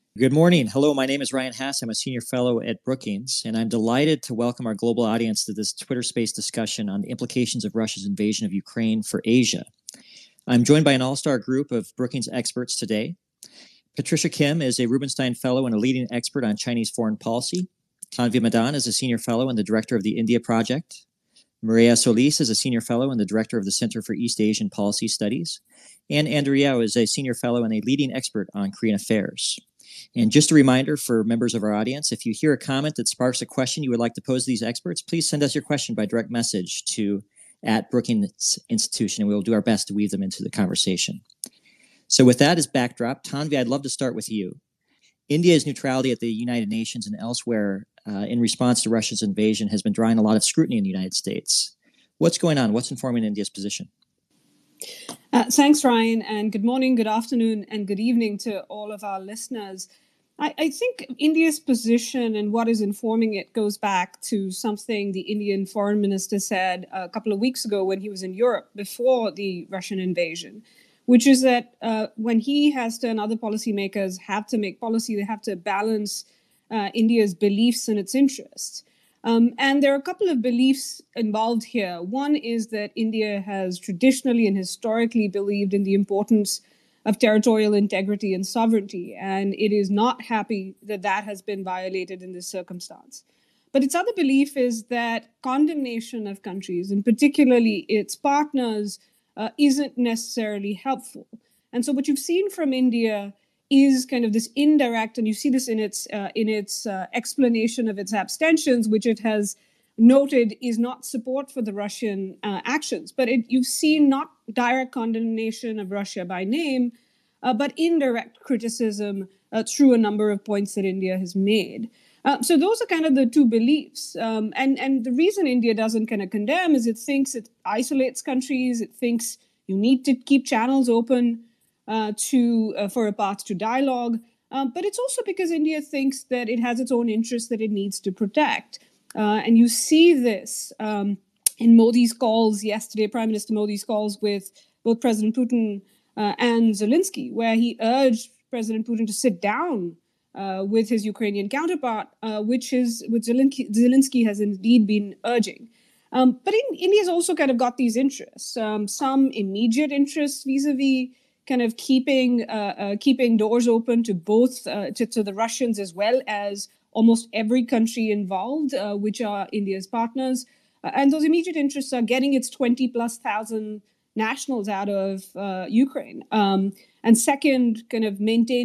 Good morning. Hello, my name is Ryan Hass. I'm a senior fellow at Brookings, and I'm delighted to welcome our global audience to this Twitter Space discussion on the implications of Russia's invasion of Ukraine for Asia. I'm joined by an all-star group of Brookings experts today. Patricia Kim is a Rubenstein Fellow and a leading expert on Chinese foreign policy. Tanvi Madan is a senior fellow and the director of the India Project. Maria Solis is a senior fellow and the director of the Center for East Asian Policy Studies. And Andrew Yao is a senior fellow and a leading expert on Korean affairs. And just a reminder for members of our audience, if you hear a comment that sparks a question you would like to pose to these experts, please send us your question by direct message to @Brookings Institution, and we will do our best to weave them into the conversation. So with that as backdrop, Tanvi, I'd love to start with you. India's neutrality at the United Nations and elsewhere in response to Russia's invasion has been drawing a lot of scrutiny in the United States. What's going on? What's informing India's position? Thanks, Ryan, and good morning, good afternoon, and good evening to all of our listeners. I think India's position and what is informing it goes back to something the Indian foreign minister said a couple of weeks ago when he was in Europe before the Russian invasion, which is that when he has to and other policymakers have to make policy, they have to balance India's beliefs and its interests. And there are a couple of beliefs involved here. One is that India has traditionally and historically believed in the importance of territorial integrity and sovereignty, and it is not happy that that has been violated in this circumstance. But its other belief is that condemnation of countries, and particularly its partners, isn't necessarily helpful. And so what you've seen from India is kind of this indirect, and you see this in its explanation of its abstentions, which it has noted is not support for the Russian actions. But you've seen not direct condemnation of Russia by name, but indirect criticism through a number of points that India has made. So those are kind of the two beliefs. And the reason India doesn't kind of condemn is it thinks it isolates countries. It thinks you need to keep channels open for a path to dialogue. But it's also because India thinks that it has its own interests that it needs to protect. And you see this in Modi's calls yesterday, Prime Minister Modi's calls with both President Putin and Zelensky, where he urged President Putin to sit down with his Ukrainian counterpart, which Zelensky has indeed been urging. But India's also kind of got these interests, some immediate interests vis-a-vis kind of keeping doors open to both to the Russians as well as almost every country involved, which are India's partners. And those immediate interests are getting its 20,000+ nationals out of Ukraine. And second, kind of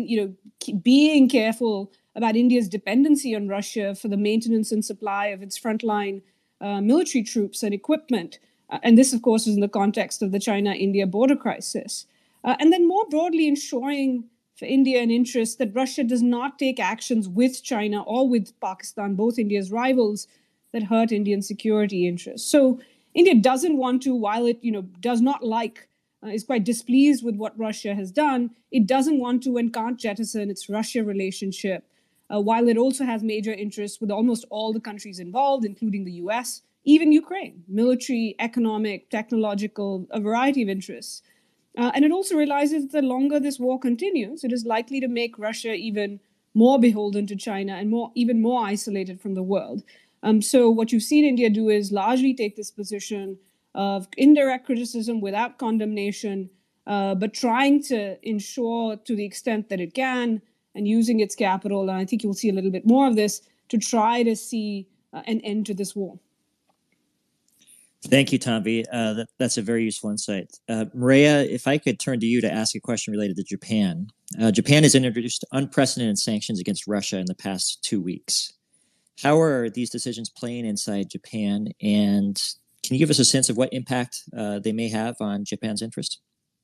being careful about India's dependency on Russia for the maintenance and supply of its frontline military troops and equipment. And this, of course, is in the context of the China-India border crisis. And then more broadly, ensuring for India an interest that Russia does not take actions with China or with Pakistan, both India's rivals, that hurt Indian security interests. So India doesn't want to, while it does not like, is quite displeased with what Russia has done, it doesn't want to and can't jettison its Russia relationship, while it also has major interests with almost all the countries involved, including the US, even Ukraine, military, economic, technological, a variety of interests. And it also realizes that the longer this war continues, it is likely to make Russia even more beholden to China and even more isolated from the world. So what you've seen India do is largely take this position of indirect criticism without condemnation, but trying to ensure to the extent that it can, and using its capital, and I think you'll see a little bit more of this, to try to see an end to this war. Thank you, Tanvi. That's a very useful insight. Maria, if I could turn to you to ask a question related to Japan. Japan has introduced unprecedented sanctions against Russia in the past 2 weeks. How are these decisions playing inside Japan? And can you give us a sense of what impact they may have on Japan's interest?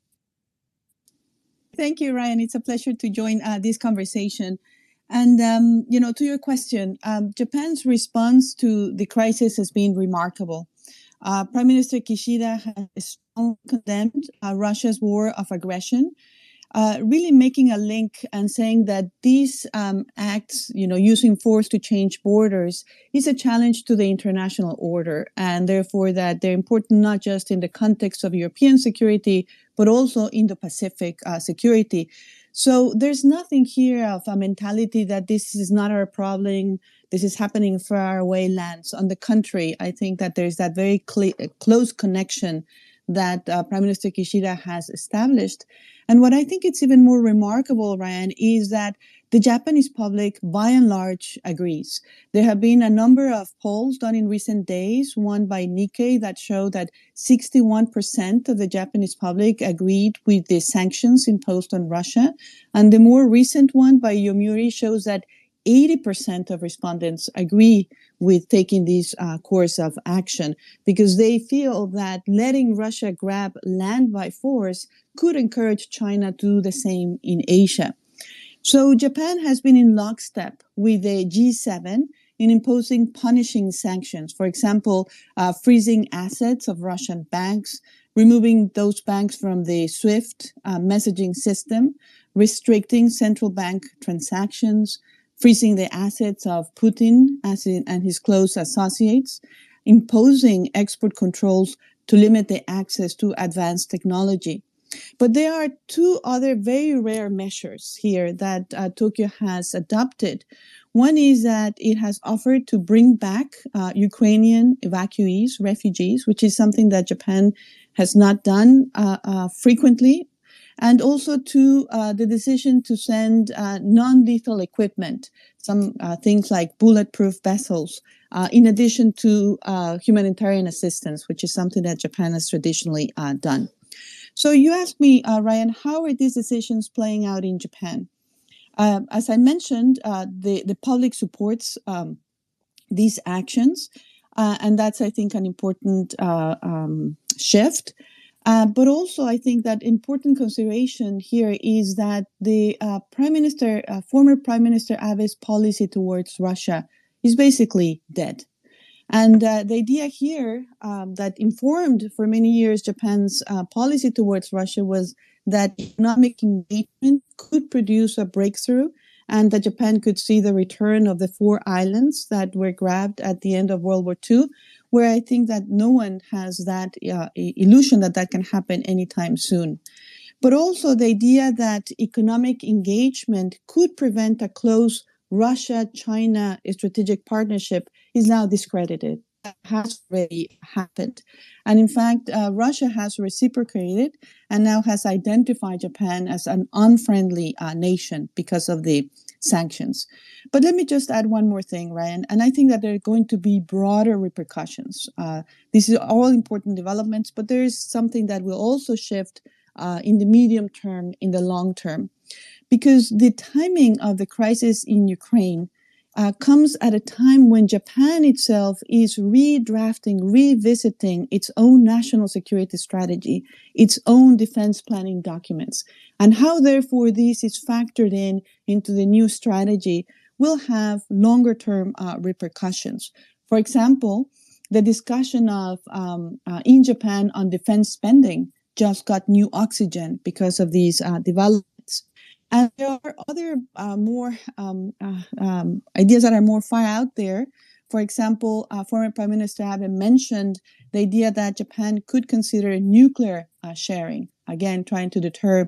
Thank you, Ryan. It's a pleasure to join this conversation. And, to your question, Japan's response to the crisis has been remarkable. Prime Minister Kishida has strongly condemned Russia's war of aggression, really making a link and saying that these acts, using force to change borders, is a challenge to the international order, and therefore that they're important not just in the context of European security, but also Indo-Pacific security. So there's nothing here of a mentality that this is not our problem, this is happening far away lands. On the contrary, I think that there's that very close connection that Prime Minister Kishida has established. And what I think it's even more remarkable, Ryan, is that the Japanese public, by and large, agrees. There have been a number of polls done in recent days, one by Nikkei, that showed that 61% of the Japanese public agreed with the sanctions imposed on Russia. And the more recent one by Yomiuri shows that 80% of respondents agree with taking this course of action because they feel that letting Russia grab land by force could encourage China to do the same in Asia. So Japan has been in lockstep with the G7 in imposing punishing sanctions. For example, freezing assets of Russian banks, removing those banks from the SWIFT messaging system, restricting central bank transactions, freezing the assets of Putin and his close associates, imposing export controls to limit the access to advanced technology. But there are two other very rare measures here that Tokyo has adopted. One is that it has offered to bring back Ukrainian evacuees, refugees, which is something that Japan has not done frequently. And also to the decision to send non-lethal equipment, some things like bulletproof vessels, in addition to humanitarian assistance, which is something that Japan has traditionally done. So you asked me, Ryan, how are these decisions playing out in Japan? As I mentioned, the public supports these actions, and that's, I think, an important shift. But also, I think that important consideration here is that the former Prime Minister Abe's policy towards Russia is basically dead. And the idea here that informed for many years Japan's policy towards Russia was that economic engagement could produce a breakthrough and that Japan could see the return of the 4 islands that were grabbed at the end of World War II, where I think that no one has that illusion that that can happen anytime soon. But also the idea that economic engagement could prevent a close Russia-China strategic partnership is now discredited. That has already happened. And in fact, Russia has reciprocated and now has identified Japan as an unfriendly nation because of the sanctions. But let me just add one more thing, Ryan, and I think that there are going to be broader repercussions. These are all important developments, but there is something that will also shift in the medium term, in the long term, because the timing of the crisis in Ukraine comes at a time when Japan itself is revisiting its own national security strategy, its own defense planning documents, and how therefore this is factored into the new strategy will have longer term repercussions. For example, the discussion of in Japan on defense spending just got new oxygen because of these developments. And there are other more ideas that are more far out there. For example, former Prime Minister Abe mentioned the idea that Japan could consider nuclear sharing, again, trying to deter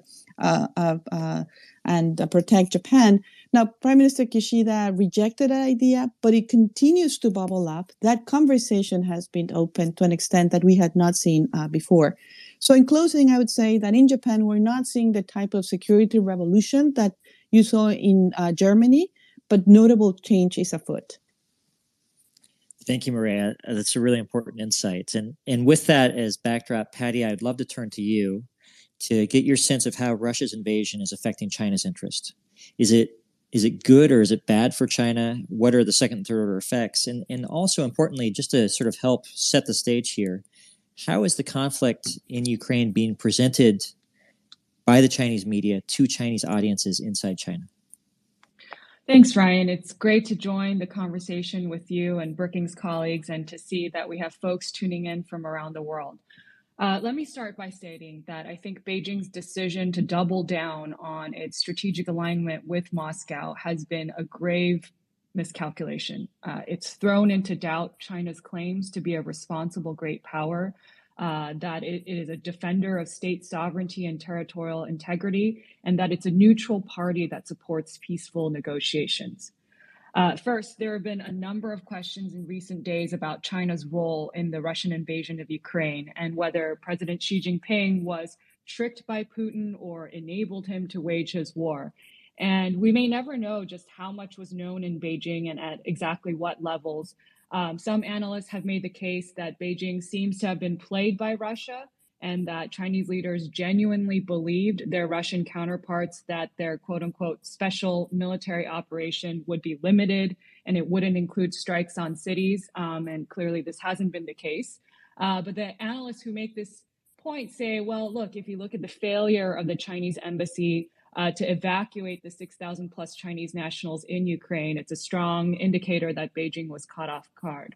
and protect Japan. Now, Prime Minister Kishida rejected that idea, but it continues to bubble up. That conversation has been open to an extent that we had not seen before. So in closing, I would say that in Japan, we're not seeing the type of security revolution that you saw in Germany, but notable change is afoot. Thank you, Maria. That's a really important insight. And with that as backdrop, Patty, I'd love to turn to you to get your sense of how Russia's invasion is affecting China's interest. Is it good or is it bad for China? What are the second and third order effects? And also importantly, just to sort of help set the stage here, how is the conflict in Ukraine being presented by the Chinese media to Chinese audiences inside China? Thanks, Ryan. It's great to join the conversation with you and Brookings colleagues and to see that we have folks tuning in from around the world. Let me start by stating that I think Beijing's decision to double down on its strategic alignment with Moscow has been a grave miscalculation. It's thrown into doubt China's claims to be a responsible great power, that it is a defender of state sovereignty and territorial integrity, and that it's a neutral party that supports peaceful negotiations. First, there have been a number of questions in recent days about China's role in the Russian invasion of Ukraine and whether President Xi Jinping was tricked by Putin or enabled him to wage his war. And we may never know just how much was known in Beijing and at exactly what levels. Some analysts have made the case that Beijing seems to have been played by Russia and that Chinese leaders genuinely believed their Russian counterparts that their quote unquote special military operation would be limited and it wouldn't include strikes on cities. And clearly this hasn't been the case. But the analysts who make this point say, well, look, if you look at the failure of the Chinese embassy to evacuate the 6,000 plus Chinese nationals in Ukraine, it's a strong indicator that Beijing was caught off guard.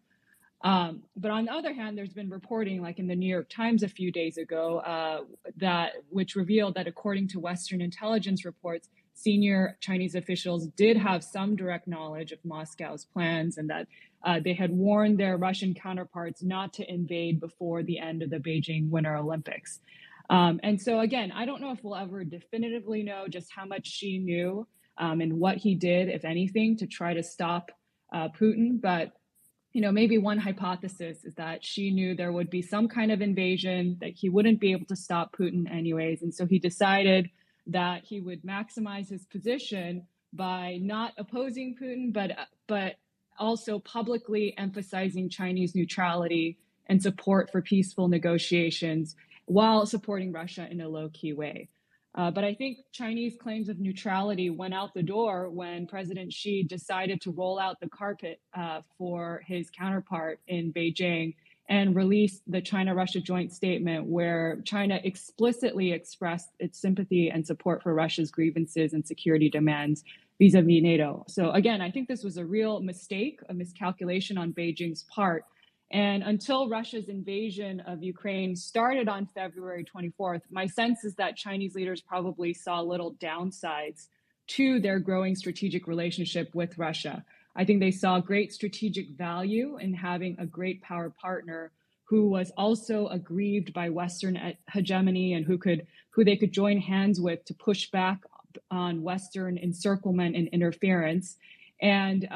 But on the other hand, there's been reporting, like in the New York Times a few days ago, which revealed that according to Western intelligence reports, senior Chinese officials did have some direct knowledge of Moscow's plans and that they had warned their Russian counterparts not to invade before the end of the Beijing Winter Olympics. And so again, I don't know if we'll ever definitively know just how much Xi knew and what he did, if anything, to try to stop Putin. But maybe one hypothesis is that Xi knew there would be some kind of invasion, that he wouldn't be able to stop Putin anyways. And so he decided that he would maximize his position by not opposing Putin, but also publicly emphasizing Chinese neutrality and support for peaceful negotiations while supporting Russia in a low-key way. But I think Chinese claims of neutrality went out the door when President Xi decided to roll out the carpet for his counterpart in Beijing and released the China-Russia joint statement where China explicitly expressed its sympathy and support for Russia's grievances and security demands vis-a-vis NATO. So again, I think this was a real mistake, a miscalculation on Beijing's part. And until Russia's invasion of Ukraine started on February 24th, my sense is that Chinese leaders probably saw little downsides to their growing strategic relationship with Russia. I think they saw great strategic value in having a great power partner who was also aggrieved by Western hegemony and who they could join hands with to push back on Western encirclement and interference. And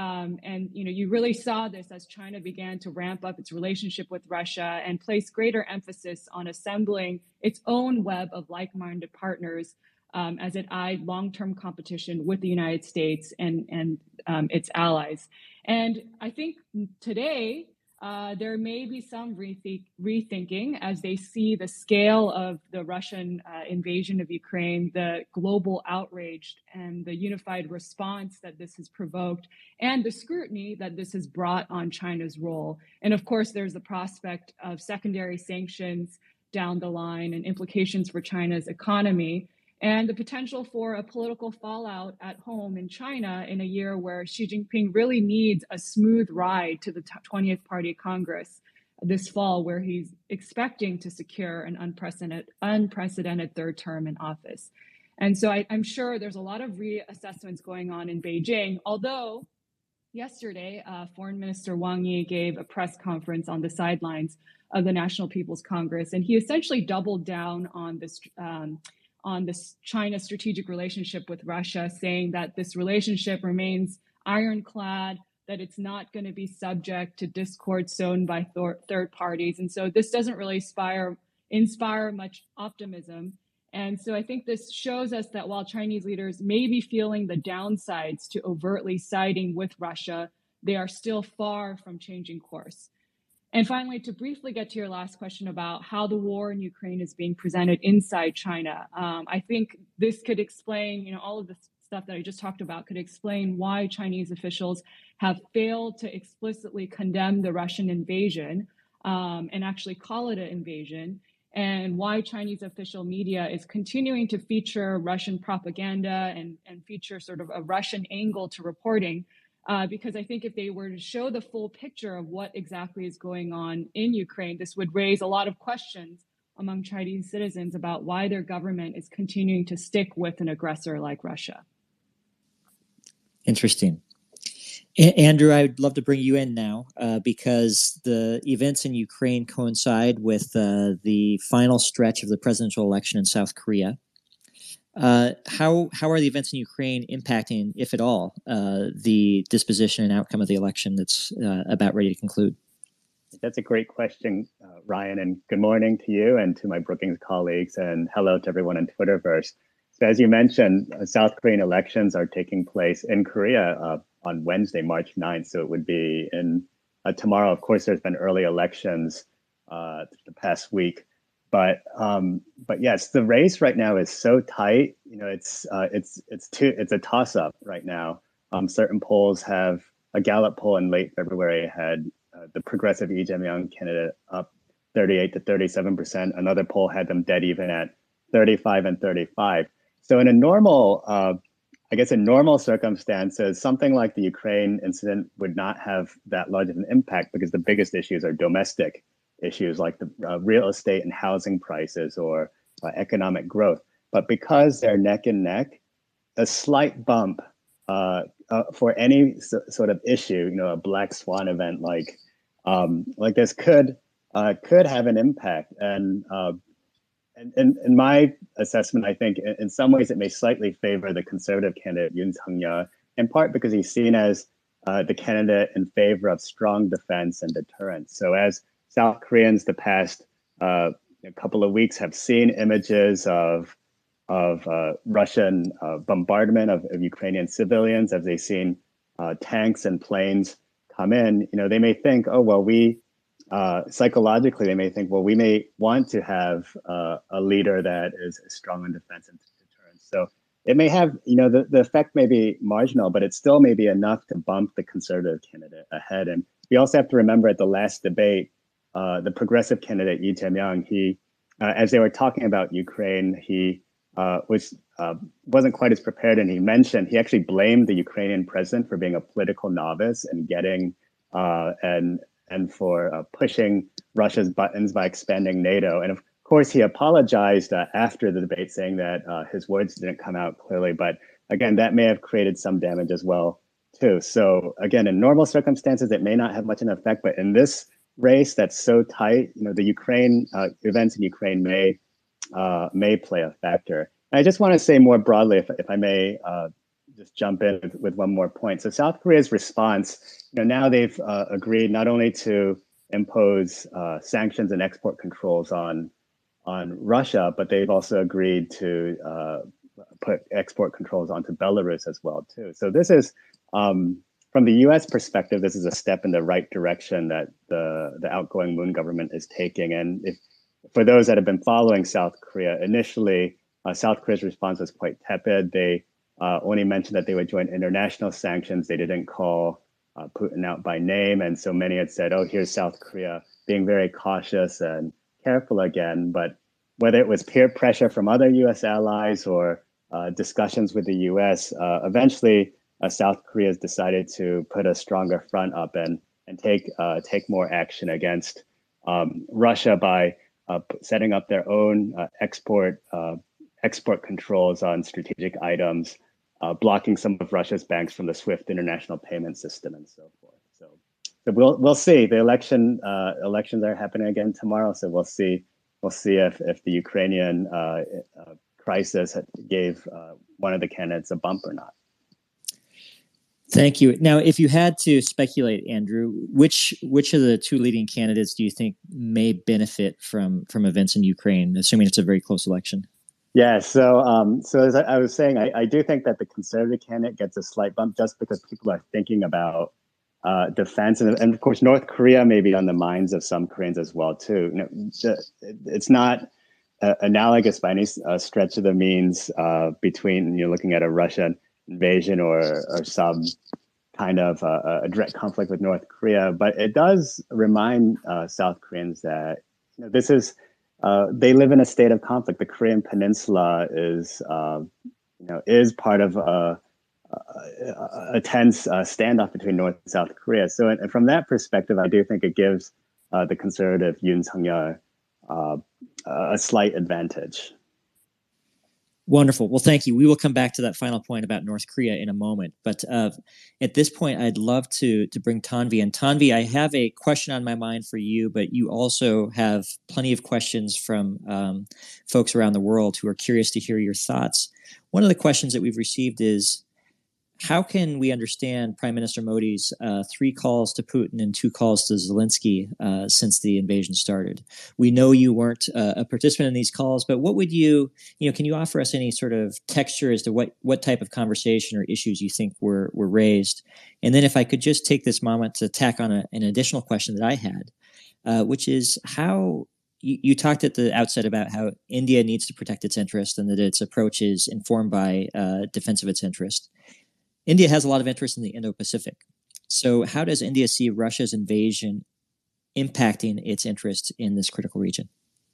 you really saw this as China began to ramp up its relationship with Russia and place greater emphasis on assembling its own web of like-minded partners as it eyed long-term competition with the United States and its allies. And I think today there may be some rethinking as they see the scale of the Russian invasion of Ukraine, the global outrage and the unified response that this has provoked, and the scrutiny that this has brought on China's role. And of course, there's the prospect of secondary sanctions down the line and implications for China's economy, and the potential for a political fallout at home in China in a year where Xi Jinping really needs a smooth ride to the 20th Party Congress this fall, where he's expecting to secure an unprecedented third term in office. And so I'm sure there's a lot of reassessments going on in Beijing, although yesterday, Foreign Minister Wang Yi gave a press conference on the sidelines of the National People's Congress, and he essentially doubled down on this China strategic relationship with Russia, saying that this relationship remains ironclad, that it's not going to be subject to discord sown by third parties. And so this doesn't really inspire much optimism. And so I think this shows us that while Chinese leaders may be feeling the downsides to overtly siding with Russia, they are still far from changing course. And finally, to briefly get to your last question about how the war in Ukraine is being presented inside China, I think this could explain, all of the stuff that I just talked about could explain why Chinese officials have failed to explicitly condemn the Russian invasion and actually call it an invasion, and why Chinese official media is continuing to feature Russian propaganda and feature sort of a Russian angle to reporting. Because I think if they were to show the full picture of what exactly is going on in Ukraine, this would raise a lot of questions among Chinese citizens about why their government is continuing to stick with an aggressor like Russia. Interesting. Andrew, I'd love to bring you in now because the events in Ukraine coincide with the final stretch of the presidential election in South Korea. How are the events in Ukraine impacting, if at all, the disposition and outcome of the election that's about ready to conclude? That's a great question, Ryan, and good morning to you and to my Brookings colleagues, and hello to everyone in Twitterverse. So as you mentioned, South Korean elections are taking place in Korea on Wednesday, March 9th. So it would be in tomorrow. Of course, there's been early elections the past week, but yes, the race right now is so tight. You know, it's a toss-up right now. Certain polls have a Gallup poll in late February had the progressive Lee Jae-myung candidate up 38 to 37%. Another poll had them dead even at 35 and 35. So in a normal, I guess in normal circumstances, something like the Ukraine incident would not have that large of an impact because the biggest issues are domestic issues like the real estate and housing prices or economic growth. But because they're neck and neck, a slight bump for any sort of issue, you know, a black swan event like this could have an impact. And in my assessment, I think in some ways it may slightly favor the conservative candidate Yoon Suk-yeol, in part because he's seen as the candidate in favor of strong defense and deterrence. So as South Koreans the past couple of weeks have seen images of Russian bombardment of Ukrainian civilians, as they've seen tanks and planes come in, you know, they may think, oh, well, psychologically, they may think, well, we may want to have a leader that is strong on defense and deterrence. So it may have, you know, the effect may be marginal, but it still may be enough to bump the conservative candidate ahead. And we also have to remember at the last debate, the progressive candidate, Lee Jae-myung, he, as they were talking about Ukraine, he wasn't quite as prepared, and he actually blamed the Ukrainian president for being a political novice and getting and for pushing Russia's buttons by expanding NATO. And of course, he apologized after the debate, saying that his words didn't come out clearly. But again, that may have created some damage as well, too. So again, in normal circumstances, it may not have much of an effect. But in this race that's so tight, you know, the Ukraine events in Ukraine may play a factor. And I just want to say more broadly, if I may, just jump in with one more point. So South Korea's response, you know, now they've agreed not only to impose sanctions and export controls on Russia, but they've also agreed to put export controls onto Belarus as well too. So this is, from the U.S. perspective, this is a step in the right direction that the outgoing Moon government is taking. And for those that have been following South Korea, initially South Korea's response was quite tepid. They only mentioned that they would join international sanctions. They didn't call Putin out by name. And so many had said, oh, here's South Korea being very cautious and careful again. But whether it was peer pressure from other US allies or discussions with the US, eventually South Korea has decided to put a stronger front up and take more action against Russia by setting up their own export controls on strategic items, blocking some of Russia's banks from the SWIFT international payment system, and so forth. So we'll see. The elections are happening again tomorrow. So we'll see if the Ukrainian crisis gave one of the candidates a bump or not. Thank you. Now, if you had to speculate, Andrew, which of the two leading candidates do you think may benefit from events in Ukraine, assuming it's a very close election? Yeah, so as I was saying, I do think that the conservative candidate gets a slight bump just because people are thinking about defense, and of course North Korea may be on the minds of some Koreans as well too. You know, it's not analogous by any stretch of the means between looking at a Russian invasion or some kind of a direct conflict with North Korea, but it does remind South Koreans that this is. They live in a state of conflict. The Korean Peninsula is part of a tense standoff between North and South Korea. So, and from that perspective, I do think it gives the conservative Yoon Suk-yeol a slight advantage. Wonderful. Well, thank you. We will come back to that final point about North Korea in a moment. But at this point, I'd love to bring Tanvi. And Tanvi, I have a question on my mind for you, but you also have plenty of questions from folks around the world who are curious to hear your thoughts. One of the questions that we've received is, how can we understand Prime Minister Modi's 3 calls to Putin and 2 calls to Zelensky since the invasion started? We know you weren't a participant in these calls, but what would can you offer us any sort of texture as to what type of conversation or issues you think were raised? And then if I could just take this moment to tack on an additional question that I had, which is how you talked at the outset about how India needs to protect its interest and that its approach is informed by defense of its interest. India has a lot of interest in the Indo-Pacific. So how does India see Russia's invasion impacting its interest in this critical region?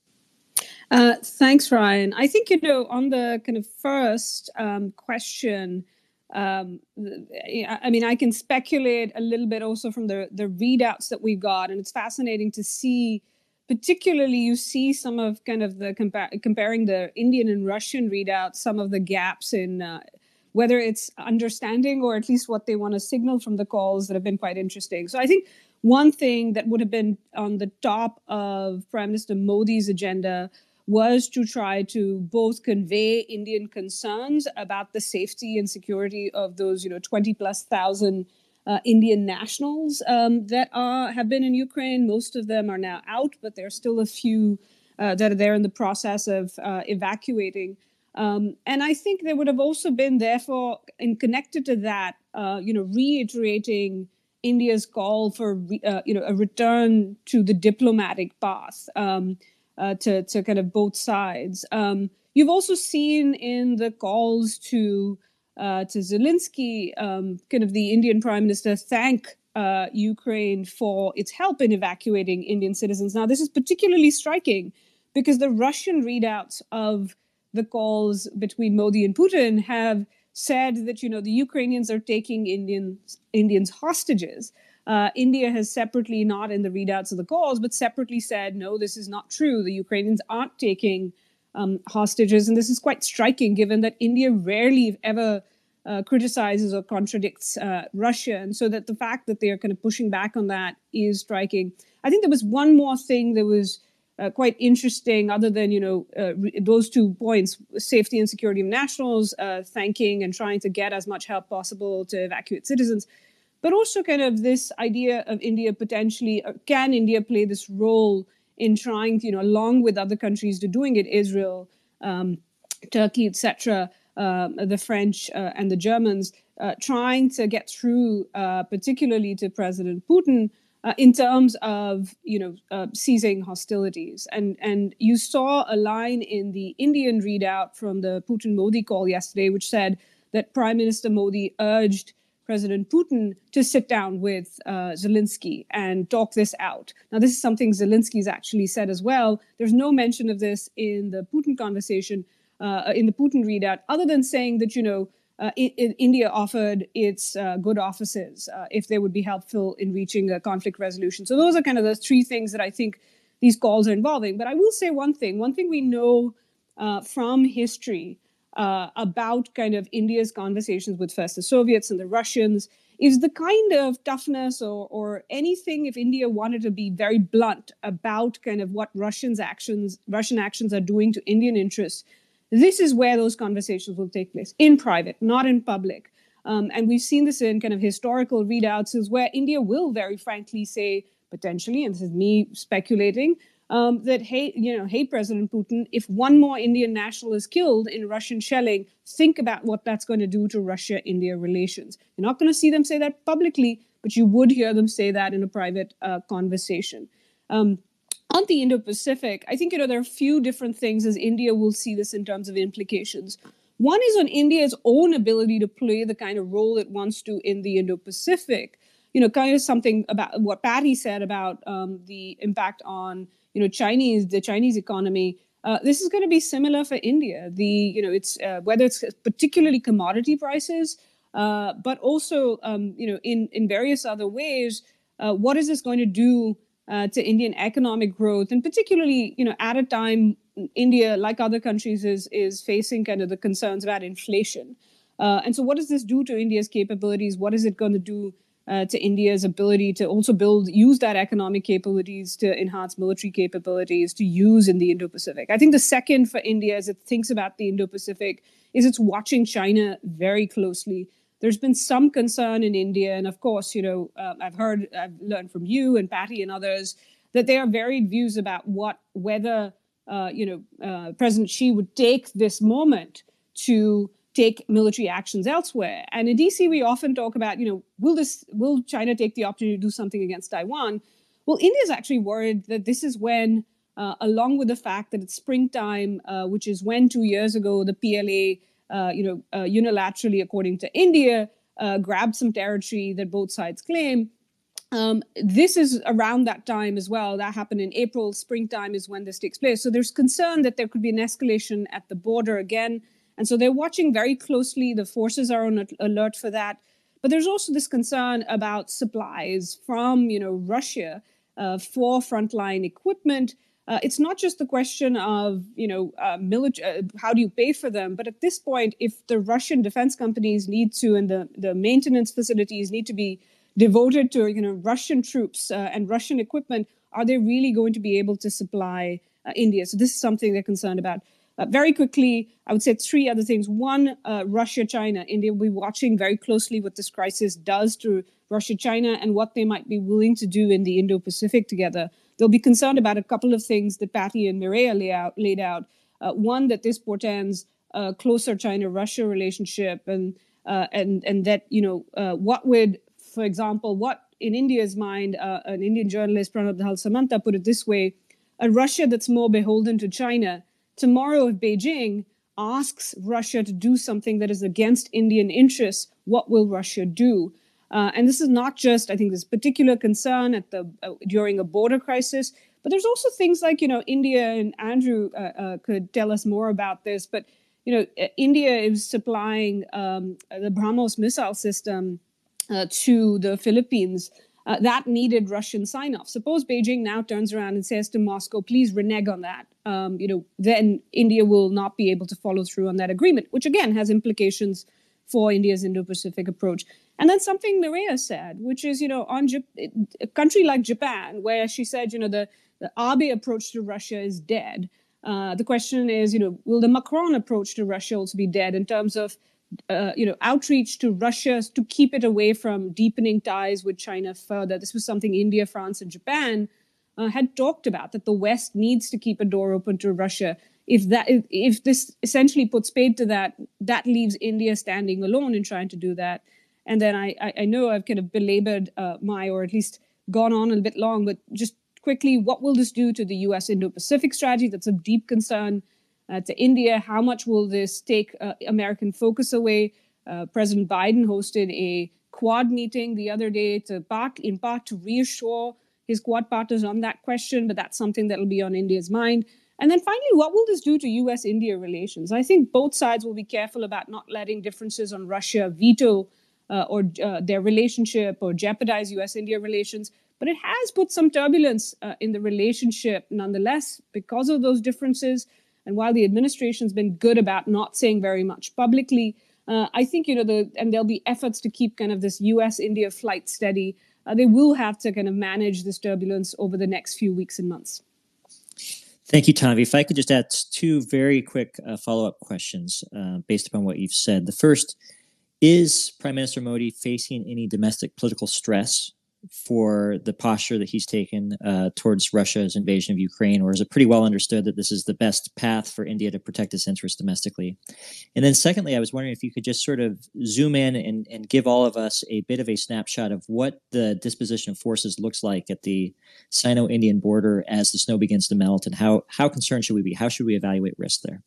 Thanks, Ryan. I think, on the kind of first question, I mean, I can speculate a little bit also from the readouts that we've got, and it's fascinating to see, particularly you see some of kind of the comparing the Indian and Russian readouts, some of the gaps in whether it's understanding or at least what they want to signal from the calls that have been quite interesting. So I think one thing that would have been on the top of Prime Minister Modi's agenda was to try to both convey Indian concerns about the safety and security of those, 20,000+ Indian nationals that have been in Ukraine. Most of them are now out, but there are still a few that are there in the process of evacuating. And I think there would have also been, therefore, and connected to that, reiterating India's call for, a return to the diplomatic path to kind of both sides. You've also seen in the calls to Zelensky, kind of the Indian Prime Minister thank Ukraine for its help in evacuating Indian citizens. Now, this is particularly striking because the Russian readouts of the calls between Modi and Putin have said that, the Ukrainians are taking Indians hostages. India has separately, not in the readouts of the calls, but separately said, no, this is not true. The Ukrainians aren't taking hostages. And this is quite striking, given that India rarely, if ever, criticizes or contradicts Russia. And so that the fact that they are kind of pushing back on that is striking. I think there was one more thing that was quite interesting, other than, those 2 points, safety and security of nationals, thanking and trying to get as much help possible to evacuate citizens, but also kind of this idea of India potentially, can India play this role in trying to, along with other countries to doing it, Israel, Turkey, etc., the French and the Germans, trying to get through, particularly to President Putin, in terms of, ceasing hostilities. And you saw a line in the Indian readout from the Putin-Modi call yesterday, which said that Prime Minister Modi urged President Putin to sit down with Zelensky and talk this out. Now, this is something Zelensky's actually said as well. There's no mention of this in the Putin conversation, in the Putin readout, other than saying that, India offered its good offices if they would be helpful in reaching a conflict resolution. So those are kind of the 3 things that I think these calls are involving. But I will say one thing we know from history about kind of India's conversations with first the Soviets and the Russians is the kind of toughness or anything, if India wanted to be very blunt about kind of what Russian actions are doing to Indian interests. This is where those conversations will take place, in private, not in public. And we've seen this in kind of historical readouts, is where India will very frankly say, potentially, and this is me speculating, that, hey, President Putin, if one more Indian national is killed in Russian shelling, think about what that's going to do to Russia-India relations. You're not going to see them say that publicly, but you would hear them say that in a private conversation. On the Indo-Pacific, I think, there are a few different things as India will see this in terms of implications. One is on India's own ability to play the kind of role it wants to in the Indo-Pacific. Kind of something about what Patty said about the impact on, the Chinese economy. This is going to be similar for India. It's whether it's particularly commodity prices, but also, in various other ways, what is this going to do to Indian economic growth, and particularly, at a time India, like other countries, is facing kind of the concerns about inflation. And so what does this do to India's capabilities? What is it going to do to India's ability to also use that economic capabilities to enhance military capabilities to use in the Indo-Pacific? I think the second for India as it thinks about the Indo-Pacific is it's watching China very closely. There's been some concern in India. And of course, I've learned from you and Patty and others that there are varied views about whether President Xi would take this moment to take military actions elsewhere. And in DC, we often talk about, will China take the opportunity to do something against Taiwan? Well, India is actually worried that this is when, along with the fact that it's springtime, which is when 2 years ago the PLA, unilaterally, according to India, grabbed some territory that both sides claim. This is around that time as well. That happened in April. Springtime is when this takes place. So there's concern that there could be an escalation at the border again. And so they're watching very closely. The forces are on alert for that. But there's also this concern about supplies from, Russia for frontline equipment. It's not just the question of, how do you pay for them? But at this point, if the Russian defense companies need to, and the maintenance facilities need to be devoted to, Russian troops and Russian equipment, are they really going to be able to supply India? So this is something they're concerned about. Very quickly, I would say three other things. One, Russia, China. India will be watching very closely what this crisis does to Russia, China, and what they might be willing to do in the Indo-Pacific together. They'll be concerned about a couple of things that Patty and Mireya laid out. One, that this portends a closer China-Russia relationship, and that, what would, for example, what in India's mind, an Indian journalist, Pranab Dhal Samanta, put it this way: a Russia that's more beholden to China. Tomorrow, if Beijing asks Russia to do something that is against Indian interests, what will Russia do? And this is not just, I think, this particular concern during a border crisis, but there's also things like, India, and Andrew could tell us more about this, but, India is supplying the BrahMos missile system to the Philippines. That needed Russian sign-off. Suppose Beijing now turns around and says to Moscow, please renege on that. Then India will not be able to follow through on that agreement, which again has implications for India's Indo-Pacific approach. And then something Mireya said, which is, on a country like Japan, where she said, the Abe approach to Russia is dead. The question is, will the Macron approach to Russia also be dead in terms of outreach to Russia to keep it away from deepening ties with China further? This was something India, France, and Japan had talked about, that the West needs to keep a door open to Russia. If this essentially puts paid to that, that leaves India standing alone in trying to do that. And then I know I've kind of belabored or at least gone on a bit long, but just quickly, what will this do to the U.S. Indo-Pacific strategy? That's a deep concern. To India, how much will this take American focus away? President Biden hosted a Quad meeting the other day in part to reassure his Quad partners on that question, but that's something that will be on India's mind. And then finally, what will this do to U.S.-India relations? I think both sides will be careful about not letting differences on Russia veto their relationship or jeopardize U.S.-India relations. But it has put some turbulence in the relationship nonetheless because of those differences. And while the administration's been good about not saying very much publicly, I think, and there'll be efforts to keep kind of this U.S.-India flight steady. They will have to kind of manage this turbulence over the next few weeks and months. Thank you, Tanvi. If I could just add two very quick follow-up questions based upon what you've said. The first, is Prime Minister Modi facing any domestic political stress for the posture that he's taken towards Russia's invasion of Ukraine, or is it pretty well understood that this is the best path for India to protect its interests domestically? And then secondly, I was wondering if you could just sort of zoom in and give all of us a bit of a snapshot of what the disposition of forces looks like at the Sino-Indian border as the snow begins to melt, and how concerned should we be? How should we evaluate risk there?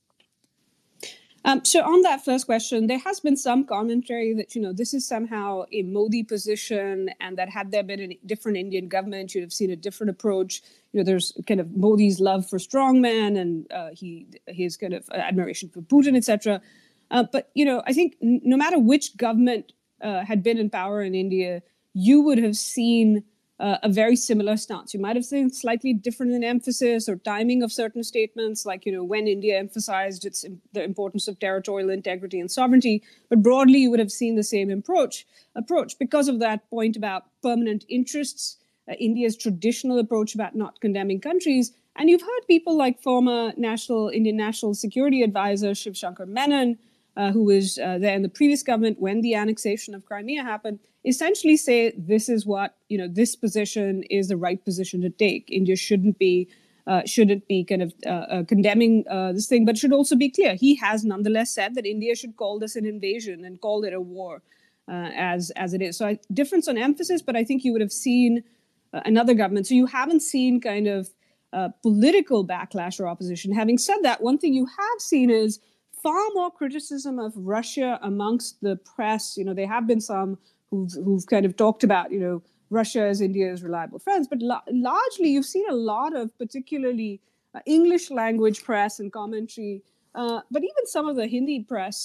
So on that first question, there has been some commentary that, this is somehow a Modi position, and that had there been a different Indian government, you'd have seen a different approach. There's kind of Modi's love for strongman and his kind of admiration for Putin, etc. But, I think no matter which government had been in power in India, you would have seen a very similar stance. You might have seen slightly different in emphasis or timing of certain statements, like, when India emphasized the importance of territorial integrity and sovereignty. But broadly, you would have seen the same approach because of that point about permanent interests, India's traditional approach about not condemning countries. And you've heard people like former Indian National Security Advisor Shiv Shankar Menon, who was there in the previous government when the annexation of Crimea happened, essentially say this is what, this position is the right position to take. India shouldn't be kind of condemning this thing, but should also be clear. He has nonetheless said that India should call this an invasion and call it a war as it is. So difference on emphasis, but I think you would have seen another government. So you haven't seen kind of political backlash or opposition. Having said that, one thing you have seen is far more criticism of Russia amongst the press. There have been some who've kind of talked about, Russia as India's reliable friends, but largely you've seen a lot of particularly English language press and commentary, but even some of the Hindi press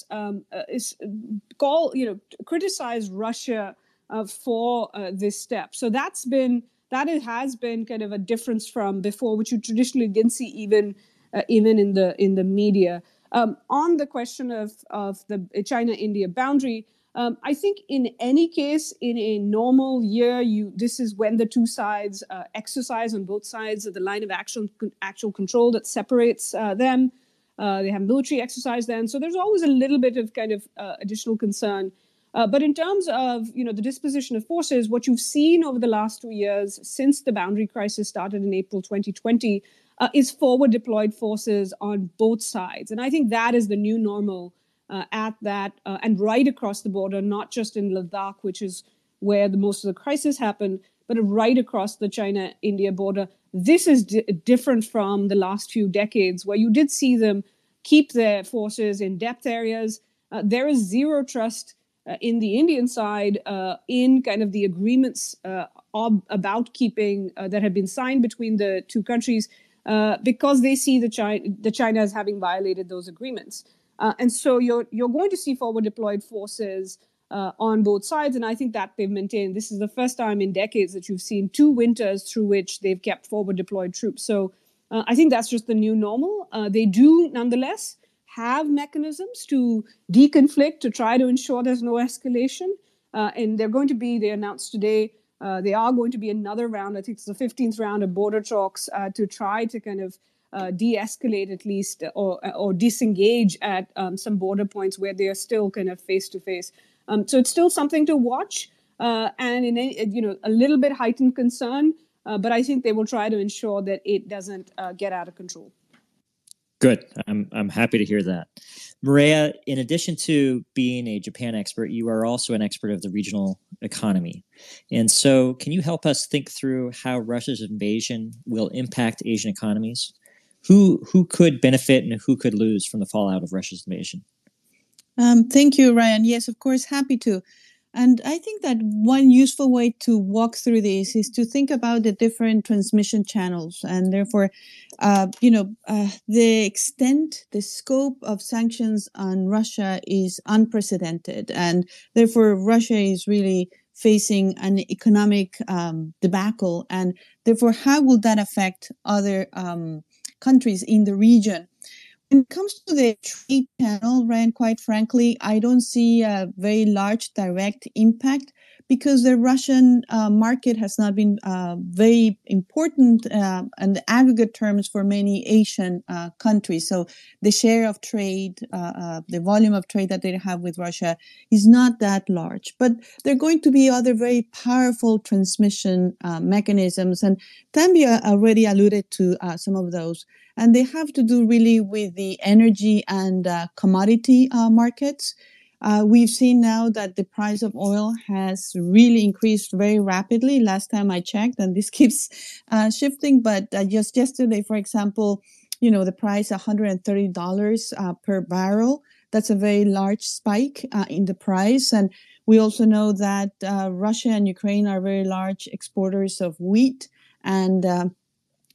criticize Russia for this step. So that has been kind of a difference from before, which you traditionally didn't see even in the media. On the question of the China-India boundary, I think in any case, in a normal year, this is when the two sides exercise on both sides of the line of actual control that separates them. They have military exercise then. So there's always a little bit of kind of additional concern. But in terms of, the disposition of forces, what you've seen over the last 2 years since the boundary crisis started in April 2020 is forward deployed forces on both sides. And I think that is the new normal at that and right across the border, not just in Ladakh, which is where most of the crisis happened, but right across the China-India border. This is different from the last few decades where you did see them keep their forces in depth areas. There is zero trust in the Indian side in kind of the agreements about keeping that have been signed between the two countries because they see the China as having violated those agreements. And so you're going to see forward deployed forces on both sides. And I think that they've maintained. This is the first time in decades that you've seen 2 winters through which they've kept forward deployed troops. So I think that's just the new normal. They do nonetheless have mechanisms to deconflict, to try to ensure there's no escalation. And they announced today, they are going to be another round, I think it's the 15th round of border talks to try to kind of de-escalate at least or disengage at some border points where they are still kind of face-to-face. So it's still something to watch and a little bit heightened concern, but I think they will try to ensure that it doesn't get out of control. Good. I'm happy to hear that. Maria, in addition to being a Japan expert, you are also an expert of the regional economy. And so can you help us think through how Russia's invasion will impact Asian economies? Who could benefit and who could lose from the fallout of Russia's invasion? Thank you, Ryan. Yes, of course, happy to. And I think that one useful way to walk through this is to think about the different transmission channels and therefore, the extent, the scope of sanctions on Russia is unprecedented. And therefore, Russia is really facing an economic debacle. And therefore, how will that affect other countries in the region? When it comes to the trade channel, Ryan, quite frankly, I don't see a very large direct impact because the Russian market has not been very important in the aggregate terms for many Asian countries. So the share of trade, the volume of trade that they have with Russia is not that large. But there are going to be other very powerful transmission mechanisms. And Tambia already alluded to some of those. And they have to do really with the energy and commodity markets. We've seen now that the price of oil has really increased very rapidly. Last time I checked, and this keeps shifting. But just yesterday, for example, the price $130 per barrel. That's a very large spike in the price. And we also know that Russia and Ukraine are very large exporters of wheat. And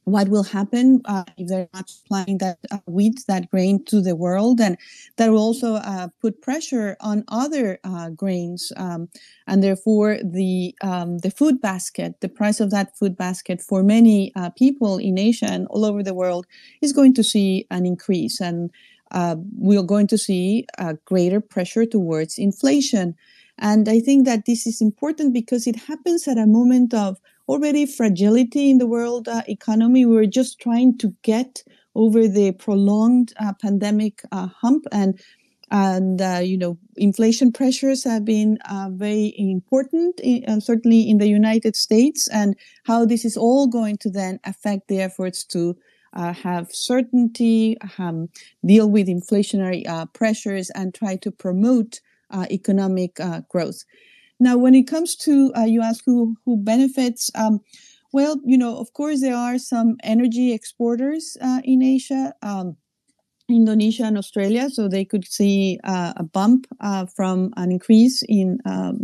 what will happen if they're not supplying that wheat, that grain to the world, and that will also put pressure on other grains, and therefore the food basket, the price of that food basket for many people in Asia and all over the world is going to see an increase, and we are going to see greater pressure towards inflation. And I think that this is important because it happens at a moment of already fragility in the world economy. We're just trying to get over the prolonged pandemic hump, and inflation pressures have been very important, certainly in the United States, and how this is all going to then affect the efforts to have certainty, deal with inflationary pressures, and try to promote economic growth. Now, when it comes to, you ask who benefits, well, of course, there are some energy exporters in Asia, Indonesia and Australia, so they could see a bump from an increase in,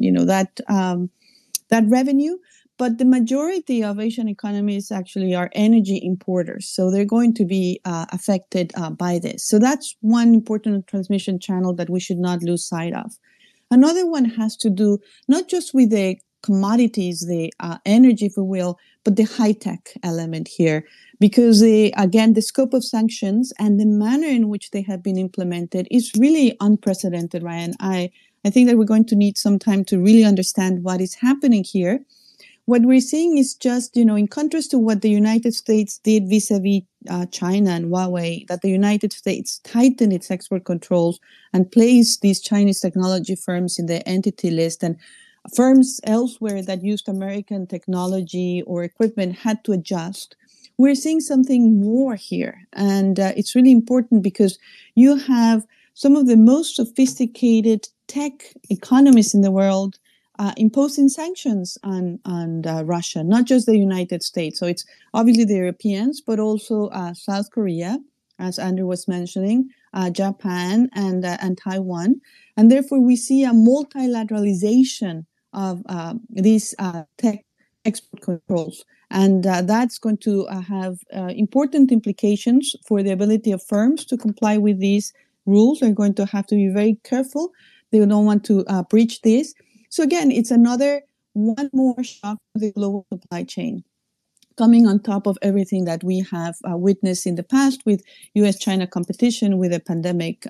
that revenue. But the majority of Asian economies actually are energy importers, so they're going to be affected by this. So that's one important transmission channel that we should not lose sight of. Another one has to do not just with the commodities, the energy, if we will, but the high-tech element here. Because, again, the scope of sanctions and the manner in which they have been implemented is really unprecedented, Ryan. I think that we're going to need some time to really understand what is happening here. What we're seeing is just, in contrast to what the United States did vis-a-vis China and Huawei, that the United States tightened its export controls and placed these Chinese technology firms in the entity list, and firms elsewhere that used American technology or equipment had to adjust. We're seeing something more here. And it's really important because you have some of the most sophisticated tech economies in the world imposing sanctions on Russia, not just the United States. So it's obviously the Europeans, but also South Korea, as Andrew was mentioning, Japan and Taiwan. And therefore, we see a multilateralization of these tech export controls. And that's going to have important implications for the ability of firms to comply with these rules. They're going to have to be very careful. They don't want to breach this. So again, it's one more shock to the global supply chain, coming on top of everything that we have witnessed in the past with U.S.-China competition, with a pandemic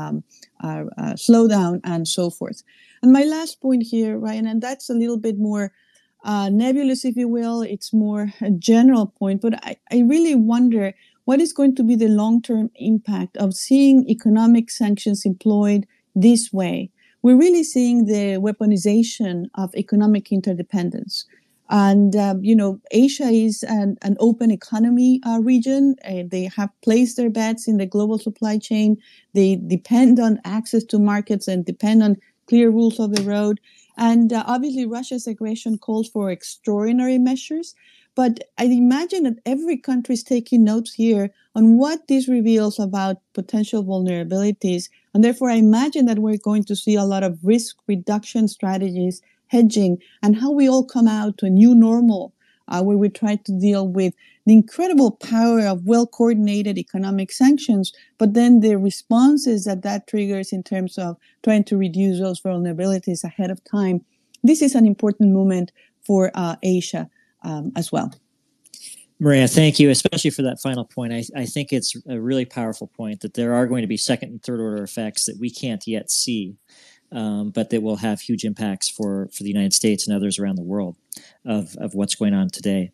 slowdown, and so forth. And my last point here, Ryan, and that's a little bit more nebulous, if you will. It's more a general point, but I really wonder what is going to be the long-term impact of seeing economic sanctions employed this way. We're really seeing the weaponization of economic interdependence. And, Asia is an open economy region. They have placed their bets in the global supply chain. They depend on access to markets and depend on clear rules of the road. And obviously, Russia's aggression calls for extraordinary measures. But I imagine that every country is taking notes here on what this reveals about potential vulnerabilities. And therefore, I imagine that we're going to see a lot of risk reduction strategies, hedging, and how we all come out to a new normal where we try to deal with the incredible power of well-coordinated economic sanctions, but then the responses that triggers in terms of trying to reduce those vulnerabilities ahead of time. This is an important moment for Asia as well. Maria, thank you, especially for that final point. I think it's a really powerful point that there are going to be second and third order effects that we can't yet see, but that will have huge impacts for the United States and others around the world of what's going on today.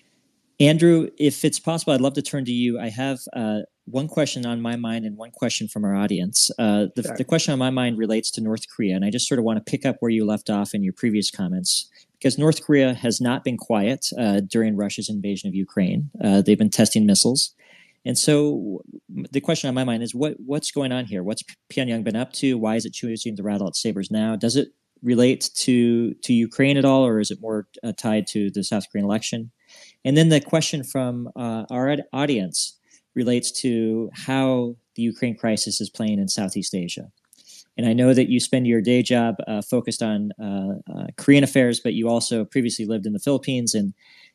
Andrew, if it's possible, I'd love to turn to you. I have one question on my mind and one question from our audience. The question on my mind relates to North Korea, and I just sort of want to pick up where you left off in your previous comments, because North Korea has not been quiet during Russia's invasion of Ukraine. They've been testing missiles. And so the question on my mind is what's going on here? What's Pyongyang been up to? Why is it choosing to rattle its sabers now? Does it relate to Ukraine at all, or is it more tied to the South Korean election? And then the question from our audience relates to how the Ukraine crisis is playing in Southeast Asia. And I know that you spend your day job focused on Korean affairs, but you also previously lived in the Philippines, and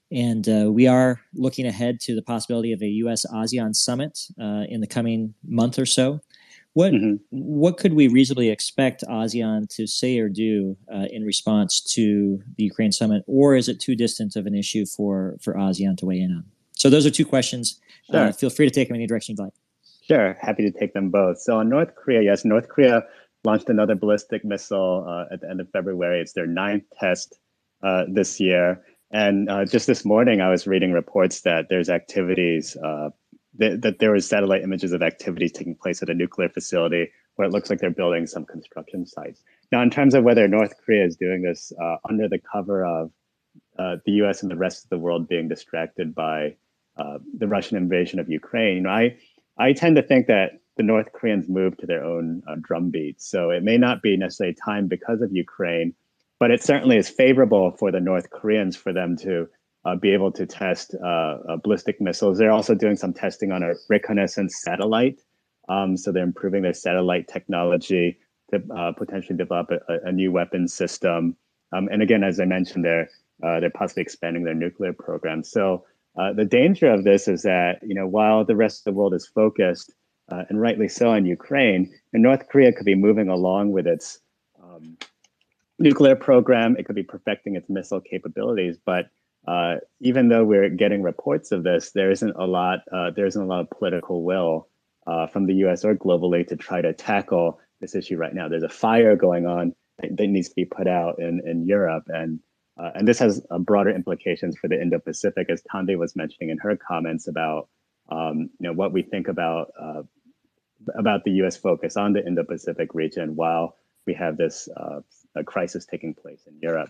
And we are looking ahead to the possibility of a U.S. ASEAN summit in the coming month or so. What could we reasonably expect ASEAN to say or do in response to the Ukraine summit, or is it too distant of an issue for ASEAN to weigh in on? So those are two questions. Sure. Feel free to take them any direction you'd like. Sure, happy to take them both. So on North Korea, yes, North Korea launched another ballistic missile at the end of February. It's their 9th test this year. And just this morning, I was reading reports that there's activities, that there was satellite images of activities taking place at a nuclear facility where it looks like they're building some construction sites. Now, in terms of whether North Korea is doing this under the cover of the US and the rest of the world being distracted by the Russian invasion of Ukraine, I tend to think that the North Koreans move to their own drumbeat. So it may not be necessarily timed because of Ukraine, but it certainly is favorable for the North Koreans for them to be able to test ballistic missiles. They're also doing some testing on a reconnaissance satellite. So they're improving their satellite technology to potentially develop a new weapon system. And again, as I mentioned, they're possibly expanding their nuclear program. So the danger of this is that, while the rest of the world is focused, and rightly so, on Ukraine, and North Korea could be moving along with its nuclear program. It could be perfecting its missile capabilities. But even though we're getting reports of this, there isn't a lot of political will from the U.S. or globally to try to tackle this issue right now. There's a fire going on that needs to be put out in Europe, and this has broader implications for the Indo-Pacific, as Tande was mentioning in her comments about what we think about the U.S. focus on the Indo-Pacific region while we have this crisis taking place in Europe.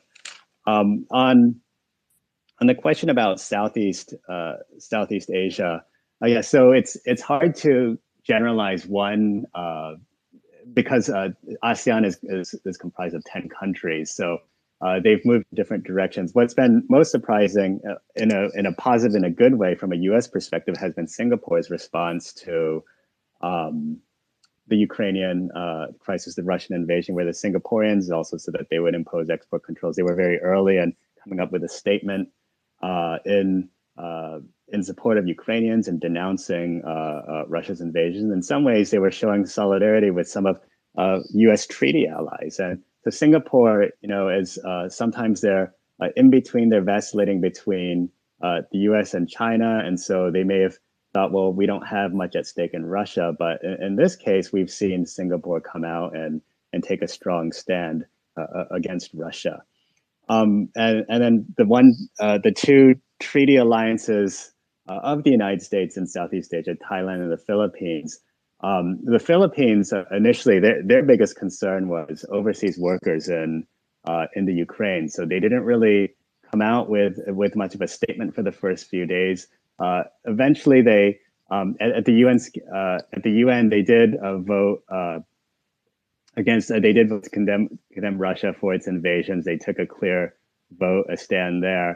On the question about Southeast Asia, so it's hard to generalize one because ASEAN is comprised of 10 countries. So they've moved in different directions. What's been most surprising in a positive and a good way from a US perspective has been Singapore's response to the Ukrainian crisis, the Russian invasion, where the Singaporeans also said that they would impose export controls. They were very early in coming up with a statement in support of Ukrainians and denouncing Russia's invasion. In some ways, they were showing solidarity with some of U.S. treaty allies. And so Singapore, is sometimes they're in between, they're vacillating between the U.S. and China. And so they may have thought, well, we don't have much at stake in Russia. But in this case, we've seen Singapore come out and take a strong stand against Russia. And then the two treaty alliances of the United States and Southeast Asia, Thailand and the Philippines. The Philippines initially, their biggest concern was overseas workers in the Ukraine. So they didn't really come out with much of a statement for the first few days. Eventually, they at the UN they did vote against. They did vote to condemn Russia for its invasions. They took a clear vote, a stand there.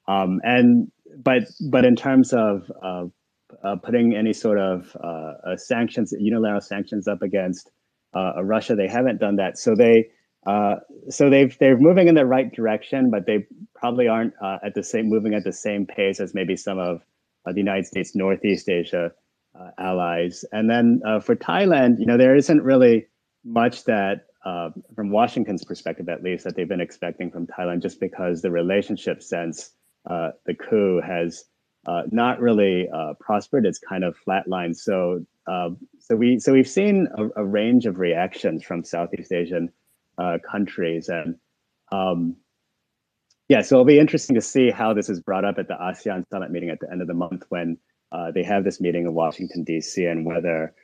But in terms of putting any sort of sanctions, unilateral sanctions up against Russia, they haven't done that. So they're moving in the right direction, but they probably aren't moving at the same pace as maybe some of the United States Northeast Asia allies. And then for Thailand, there isn't really much that, from Washington's perspective at least, that they've been expecting from Thailand, just because the relationship since the coup has not really prospered. It's kind of flatlined. So we've seen a range of reactions from Southeast Asian countries, and so it'll be interesting to see how this is brought up at the ASEAN summit meeting at the end of the month when they have this meeting in Washington D.C. and whether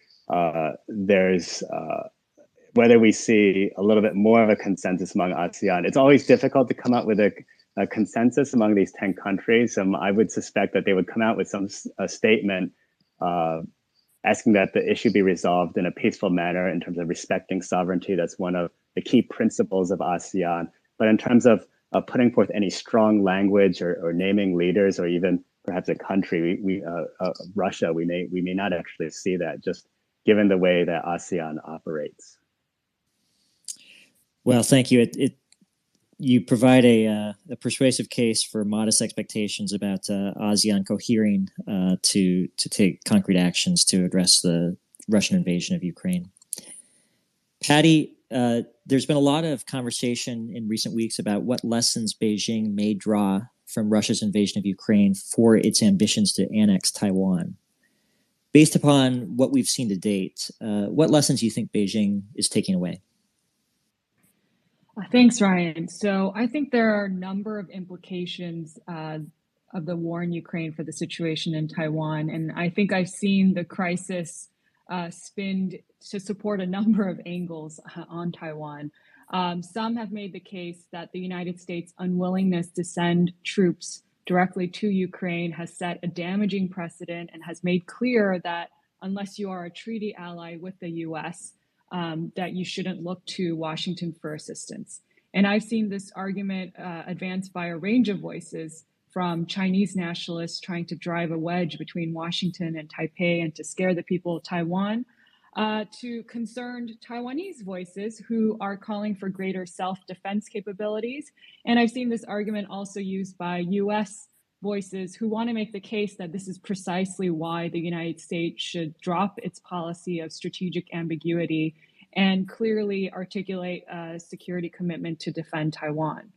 whether we see a little bit more of a consensus among ASEAN. It's always difficult to come up with a consensus among these 10 countries. I would suspect that they would come out with a statement asking that the issue be resolved in a peaceful manner in terms of respecting sovereignty. That's one of the key principles of ASEAN. But in terms of putting forth any strong language or naming leaders or even perhaps a country, Russia, we may not actually see that, just given the way that ASEAN operates. Well, thank you. you provide a persuasive case for modest expectations about ASEAN cohering to take concrete actions to address the Russian invasion of Ukraine. Patty, there's been a lot of conversation in recent weeks about what lessons Beijing may draw from Russia's invasion of Ukraine for its ambitions to annex Taiwan. Based upon what we've seen to date, what lessons do you think Beijing is taking away? Thanks, Ryan. So I think there are a number of implications of the war in Ukraine for the situation in Taiwan. And I think I've seen the crisis spinned to support a number of angles on Taiwan. Some have made the case that the United States' unwillingness to send troops directly to Ukraine has set a damaging precedent and has made clear that unless you are a treaty ally with the US, that you shouldn't look to Washington for assistance. And I've seen this argument advanced by a range of voices, from Chinese nationalists trying to drive a wedge between Washington and Taipei and to scare the people of Taiwan, to concerned Taiwanese voices who are calling for greater self-defense capabilities. And I've seen this argument also used by US voices who want to make the case that this is precisely why the United States should drop its policy of strategic ambiguity and clearly articulate a security commitment to defend Taiwan.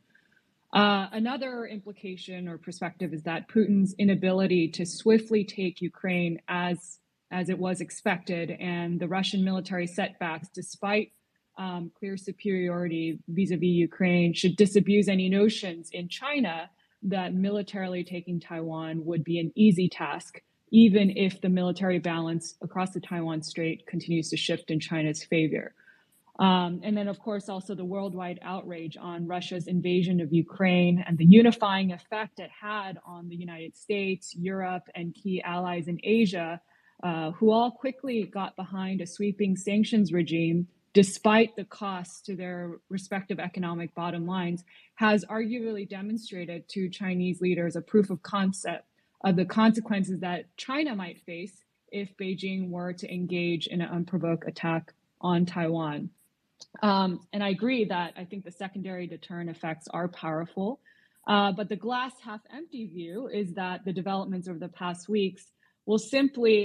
Another implication or perspective is that Putin's inability to swiftly take Ukraine as it was expected, and the Russian military setbacks, despite clear superiority vis-a-vis Ukraine, should disabuse any notions in China that militarily taking Taiwan would be an easy task, even if the military balance across the Taiwan Strait continues to shift in China's favor. And then, of course, also the worldwide outrage on Russia's invasion of Ukraine and the unifying effect it had on the United States, Europe, and key allies in Asia, who all quickly got behind a sweeping sanctions regime despite the costs to their respective economic bottom lines, has arguably demonstrated to Chinese leaders a proof of concept of the consequences that China might face if Beijing were to engage in an unprovoked attack on Taiwan. And I agree that I think the secondary deterrent effects are powerful, but the glass half empty view is that the developments over the past weeks will simply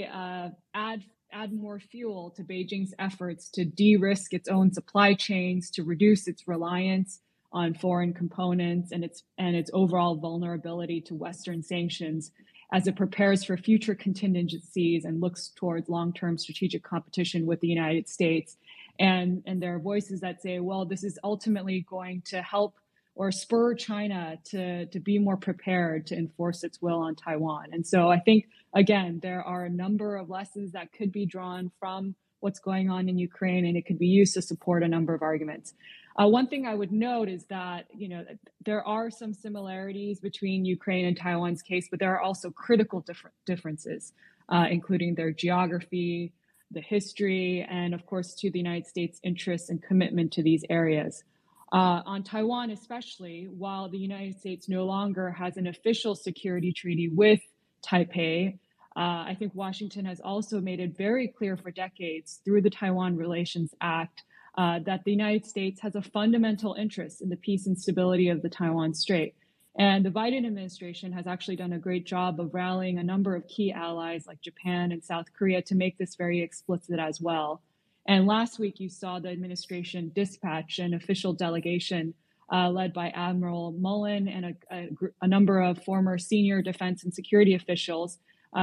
add more fuel to Beijing's efforts to de-risk its own supply chains, to reduce its reliance on foreign components and its overall vulnerability to Western sanctions as it prepares for future contingencies and looks towards long-term strategic competition with the United States. And there are voices that say, well, this is ultimately going to help or spur China to be more prepared to enforce its will on Taiwan. And so I think, again, there are a number of lessons that could be drawn from what's going on in Ukraine, and it could be used to support a number of arguments. One thing I would note is that, there are some similarities between Ukraine and Taiwan's case, but there are also critical differences, including their geography, the history, and of course, to the United States' interests and commitment to these areas. On Taiwan especially, while the United States no longer has an official security treaty with Taipei, I think Washington has also made it very clear for decades through the Taiwan Relations Act that the United States has a fundamental interest in the peace and stability of the Taiwan Strait. And the Biden administration has actually done a great job of rallying a number of key allies like Japan and South Korea to make this very explicit as well. And last week, you saw the administration dispatch an official delegation led by Admiral Mullen and a number of former senior defense and security officials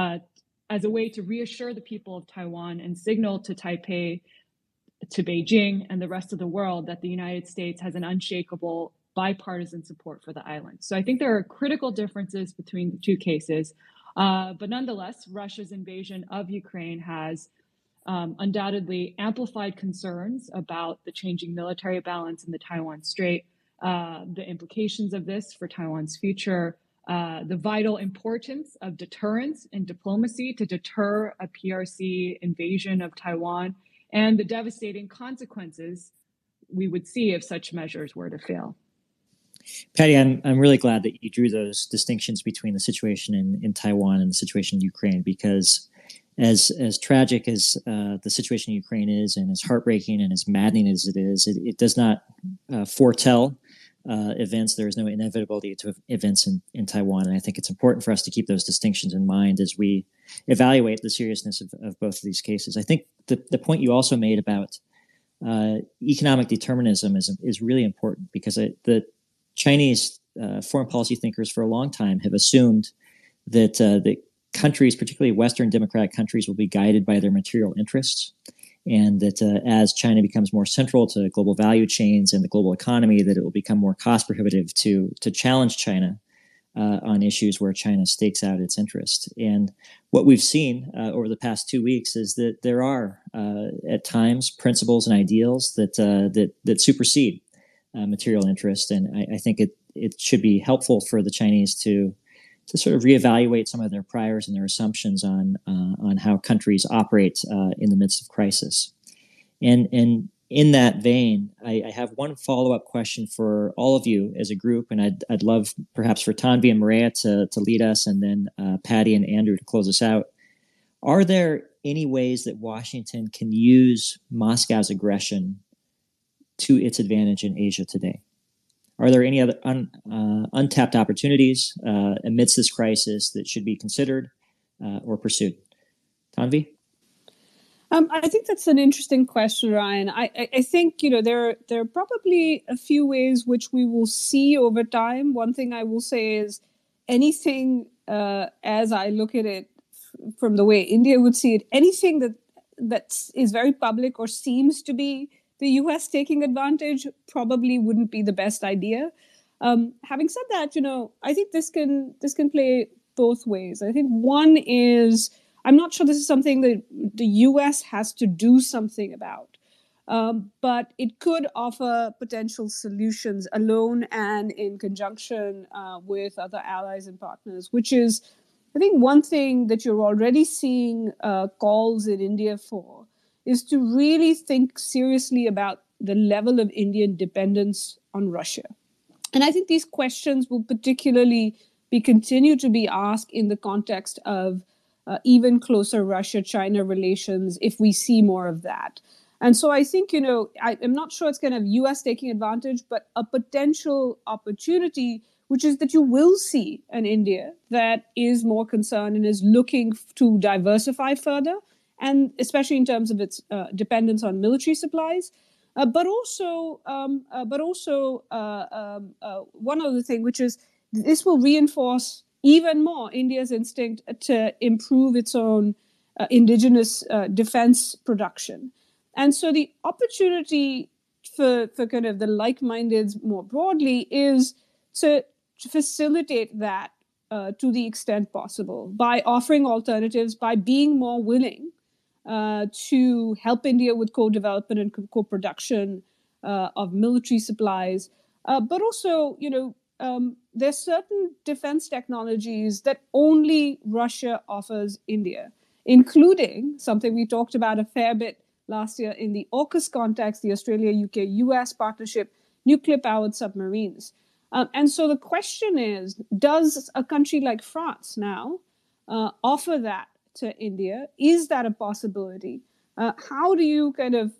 as a way to reassure the people of Taiwan and signal to Taipei, to Beijing, and the rest of the world that the United States has an unshakable bipartisan support for the island. So I think there are critical differences between the two cases. But nonetheless, Russia's invasion of Ukraine has undoubtedly amplified concerns about the changing military balance in the Taiwan Strait, the implications of this for Taiwan's future, the vital importance of deterrence and diplomacy to deter a PRC invasion of Taiwan, and the devastating consequences we would see if such measures were to fail. Patty, I'm really glad that you drew those distinctions between the situation in Taiwan and the situation in Ukraine, because as tragic as the situation in Ukraine is, and as heartbreaking and as maddening as it is, it does not foretell events. There is no inevitability to events in Taiwan. And I think it's important for us to keep those distinctions in mind as we evaluate the seriousness of both of these cases. I think the point you also made about economic determinism is really important, because the Chinese foreign policy thinkers for a long time have assumed that the countries, particularly Western democratic countries, will be guided by their material interests, and that as China becomes more central to global value chains and the global economy, that it will become more cost prohibitive to challenge China on issues where China stakes out its interest. And what we've seen over the past 2 weeks is that there are at times principles and ideals that supersede material interest, and I think it should be helpful for the Chinese to sort of reevaluate some of their priors and their assumptions on how countries operate in the midst of crisis. And in that vein, I have one follow-up question for all of you as a group, and I'd love perhaps for Tanvi and Maria to lead us, and then Patty and Andrew to close us out. Are there any ways that Washington can use Moscow's aggression to its advantage in Asia today? Are there any other untapped opportunities amidst this crisis that should be considered or pursued? Tanvi? I think that's an interesting question, Ryan. I think there are probably a few ways which we will see over time. One thing I will say is anything, as I look at it from the way India would see it, anything that is very public or seems to be the U.S. taking advantage probably wouldn't be the best idea. Having said that, I think this can play both ways. I think one is, I'm not sure this is something that the U.S. has to do something about, but it could offer potential solutions alone and in conjunction with other allies and partners, which is, I think, one thing that you're already seeing calls in India for, is to really think seriously about the level of Indian dependence on Russia. And I think these questions will particularly continue to be asked in the context of even closer Russia-China relations if we see more of that. And so I think, I'm not sure it's kind of U.S. taking advantage, but a potential opportunity, which is that you will see an India that is more concerned and is looking to diversify further, and especially in terms of its dependence on military supplies. But also one other thing, which is this will reinforce even more India's instinct to improve its own indigenous defense production. And so the opportunity for kind of the like-minded more broadly is to facilitate that to the extent possible by offering alternatives, by being more willing to help India with co-development and co-production of military supplies. But also, there's certain defense technologies that only Russia offers India, including something we talked about a fair bit last year in the AUKUS context, the Australia-UK-US partnership, nuclear-powered submarines. And so the question is, does a country like France now offer that to India? Is that a possibility? How do you kind of,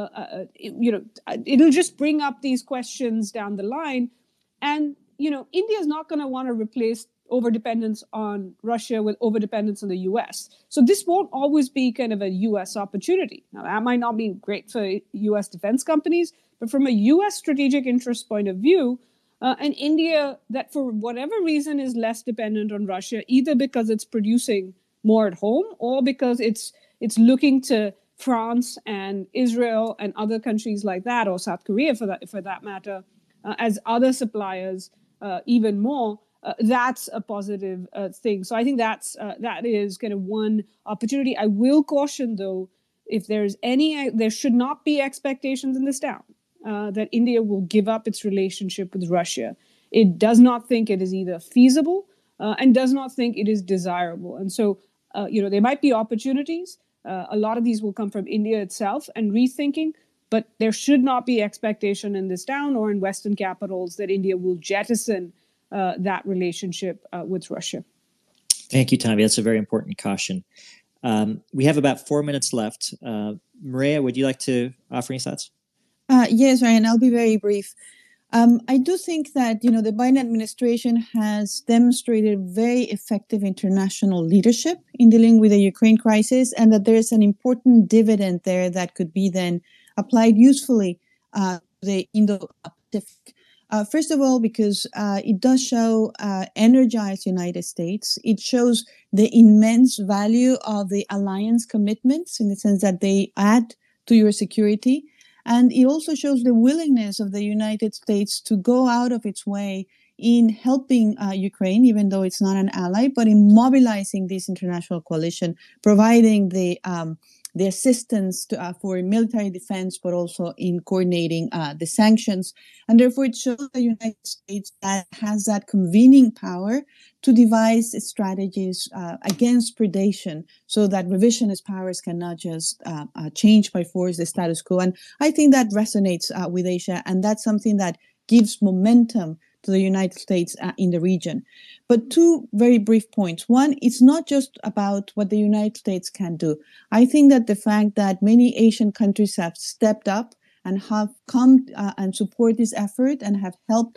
it'll just bring up these questions down the line. And, India is not going to want to replace overdependence on Russia with overdependence on the US. So this won't always be kind of a US opportunity. Now, that might not be great for US defense companies, but from a US strategic interest point of view, and India that for whatever reason is less dependent on Russia, either because it's producing more at home or because it's looking to France and Israel and other countries like that, or South Korea for that matter, as other suppliers even more, that's a positive thing. So I think that is kind of one opportunity. I will caution, though, if there should not be expectations in this town that India will give up its relationship with Russia. It does not think it is either feasible and does not think it is desirable. And so, there might be opportunities. A lot of these will come from India itself and rethinking, but there should not be expectation in this town or in Western capitals that India will jettison that relationship with Russia. Thank you, Tanvi. That's a very important caution. We have about 4 minutes left. Maria, would you like to offer any thoughts? Yes, Ryan, I'll be very brief. I do think that, the Biden administration has demonstrated very effective international leadership in dealing with the Ukraine crisis, and that there is an important dividend there that could be then applied usefully to the Indo-Pacific. First of all, because it does show energized United States. It shows the immense value of the alliance commitments in the sense that they add to your security. And it also shows the willingness of the United States to go out of its way in helping Ukraine, even though it's not an ally, but in mobilizing this international coalition, providing the assistance for military defense, but also in coordinating the sanctions. And therefore, it shows the United States that has that convening power to devise strategies against predation, so that revisionist powers cannot just change by force the status quo. And I think that resonates with Asia, and that's something that gives momentum to the United States in the region. But two very brief points. One, it's not just about what the United States can do. I think that the fact that many Asian countries have stepped up and have come and support this effort and have helped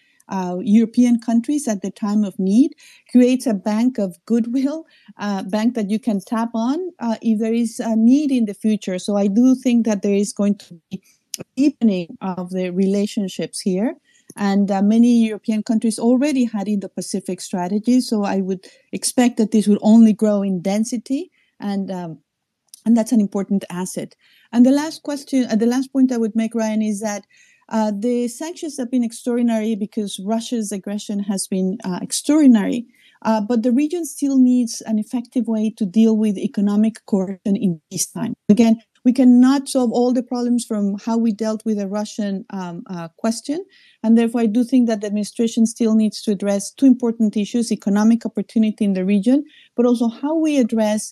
European countries at the time of need creates a bank of goodwill, bank that you can tap on if there is a need in the future. So I do think that there is going to be a deepening of the relationships here. And many European countries already had Indo-Pacific strategies, so I would expect that this would only grow in density, and that's an important asset. And the last point I would make, Ryan, is that the sanctions have been extraordinary because Russia's aggression has been extraordinary, but the region still needs an effective way to deal with economic coercion in peacetime. Again, we cannot solve all the problems from how we dealt with the Russian question. And therefore, I do think that the administration still needs to address two important issues: economic opportunity in the region, but also how we address,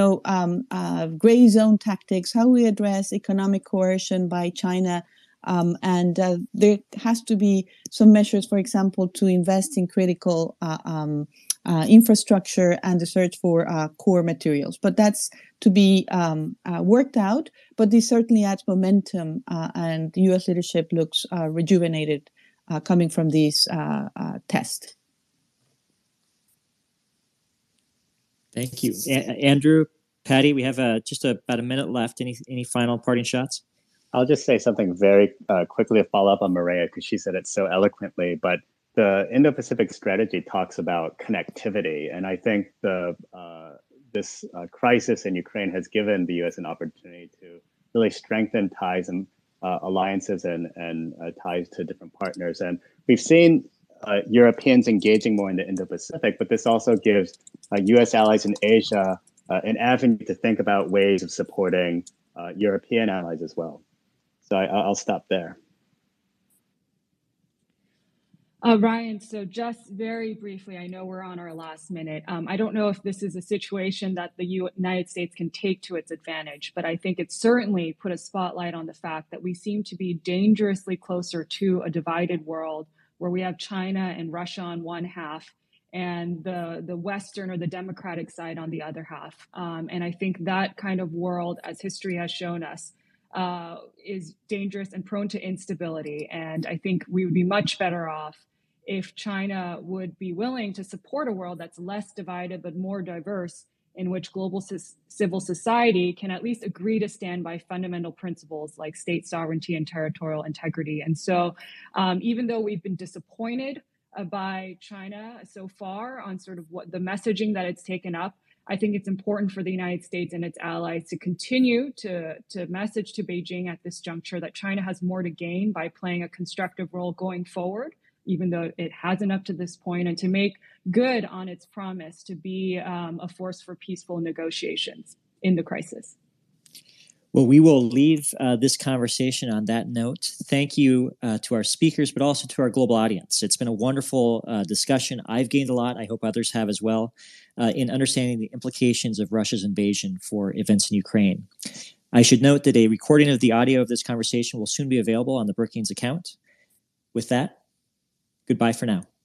gray zone tactics, how we address economic coercion by China. And there has to be some measures, for example, to invest in critical infrastructure and the search for core materials. But that's to be worked out. But this certainly adds momentum, and the U.S. leadership looks rejuvenated coming from these tests. Thank you. Andrew, Patty, we have just about a minute left. Any final parting shots? I'll just say something very quickly to follow up on Maria, because she said it so eloquently. But the Indo-Pacific strategy talks about connectivity, and I think this crisis in Ukraine has given the U.S. an opportunity to really strengthen ties and alliances and ties to different partners. And we've seen Europeans engaging more in the Indo-Pacific, but this also gives U.S. allies in Asia an avenue to think about ways of supporting European allies as well. So I'll stop there. Ryan, so just very briefly, I know we're on our last minute. I don't know if this is a situation that the United States can take to its advantage, but I think it certainly put a spotlight on the fact that we seem to be dangerously closer to a divided world where we have China and Russia on one half and the Western or the democratic side on the other half. And I think that kind of world, as history has shown us, is dangerous and prone to instability. And I think we would be much better off if China would be willing to support a world that's less divided but more diverse, in which global civil society can at least agree to stand by fundamental principles like state sovereignty and territorial integrity. And so even though we've been disappointed by China so far on sort of what the messaging that it's taken up, I think it's important for the United States and its allies to continue to message to Beijing at this juncture that China has more to gain by playing a constructive role going forward, even though it hasn't up to this point, and to make good on its promise to be a force for peaceful negotiations in the crisis. Well, we will leave this conversation on that note. Thank you to our speakers, but also to our global audience. It's been a wonderful discussion. I've gained a lot. I hope others have as well in understanding the implications of Russia's invasion for events in Ukraine. I should note that a recording of the audio of this conversation will soon be available on the Brookings account. With that, goodbye for now.